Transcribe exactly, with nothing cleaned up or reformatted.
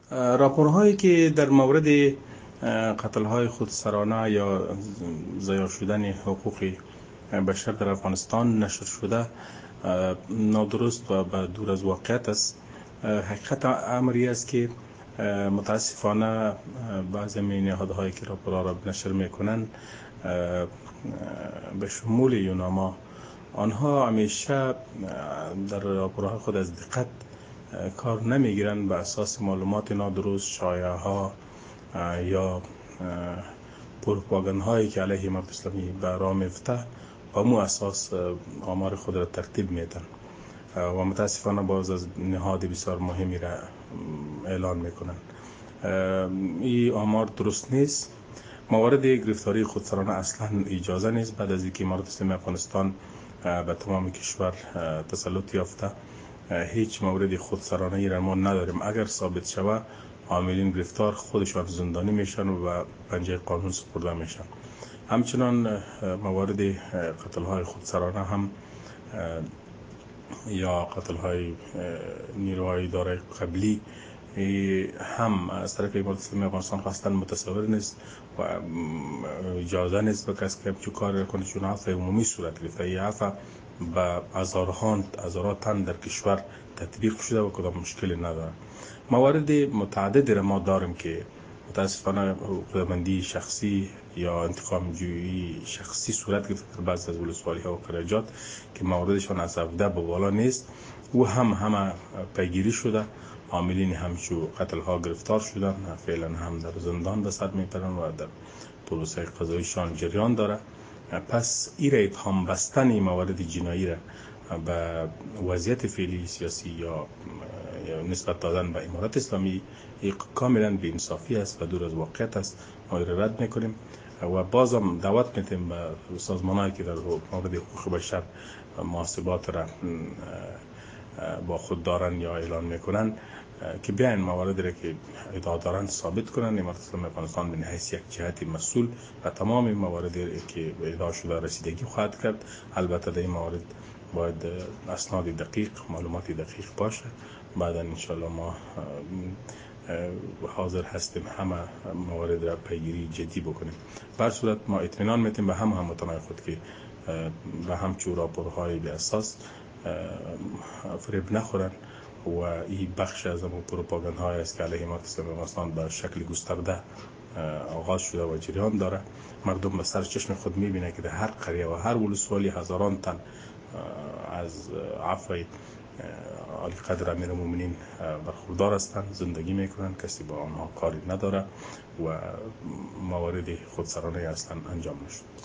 راپورهایی که در مورد قتل‌های خودسرانه یا ضایع شدن حقوق بشر در افغانستان نشر شده نادرست و به دور از واقعیت است. حقیقت امری است که متاسفانه بعضی نهادهایی که راپورها را نشر میکنند به شمول یوناما آنها همیشه در راپورهای خود از دقت کار نمیگیرند، به اساس معلومات نادرست، شایعه ها یا پروپاگاند هایی که علیه امت اسلامی به راه میفته با مو اساس آمار خود را ترتیب میدن و متاسفانه باز از نهاد بسیار مهمی را اعلان میکنن. این آمار درست نیست. موارد گرفتاری خودسرانه اصلا اجازه نیست. بعد از اینکه امارت اسلامی افغانستان به تمام کشور تسلط یافته، هیچ مورد خودسرانه ای را ما نداریم. اگر ثابت شود عاملین گرفتار خودشان زندانی میشن و پنجه قانون سپرده میشن. همچنان موارد قتل های خودسرانه هم یا قتل های نیروهای اداره قبلی هم از طرف امارت اسلامی افغانستان خواستن متصور نیست و اجازه نیست به کسی که همچون کار کنه، چون عفو عمومی صورت گرفته. این عفو به هزاران هزاران تن در کشور تطبیق شده و کدام مشکلی نداره. موارد متعددی را ما داریم که متاسفانه حقوق‌مندی شخصی یا انتقام جویی شخصی صورت گرفته در بعض از ولسوالی ها و قریجات که مواردشان از هفده به بالا نیست و هم همه پیگیری شده. عاملین همچو قتل ها گرفتار شدن، فعلا هم در زندان به سر میپرن و در پروسه قضاییشان جریان داره. پس ایره اتهام بستن موارد جنایی را به وضعیت فعلی سیاسی یا نسبت دادن به امارت اسلامی کاملا بی‌انصافی است و دور از واقعیت است. ما را رد میکنیم و بازم دعوت میتیم به سازمانهایی که در مورد حقوق بشر محاسبات را با خود دارن یا اعلان میکنن که بیاین موارد را که ادعا دارن ثابت کنن. امارت اسلامی افغانستان به حیث یک جهت مسئول و تمام مواردی که ادعا شده رسیدگی خواهد کرد. البته در این موارد باید اسناد دقیق، معلومات دقیق باشه. بعدا انشاءالله ما حاضر هستیم همه موارد را پیگیری جدی بکنیم. به هر صورت ما اطمینان میتیم به هم هموطنان خود که به همچون راپورهای به اساس فریب نخورن و این بخش از اون پروپاگاند های است که علیه امارت اسلامی افغانستان به شکل گسترده آغاز شده و جریان داره. مردم به سر چشم خود میبینه که در هر قریه و هر ولسوالی هزاران تن از عفو عالی قدر امیرالمومنین برخوردار هستند، زندگی میکنن، کسی با آنها کاری نداره و موارد خودسرانه اصلا انجام نشد.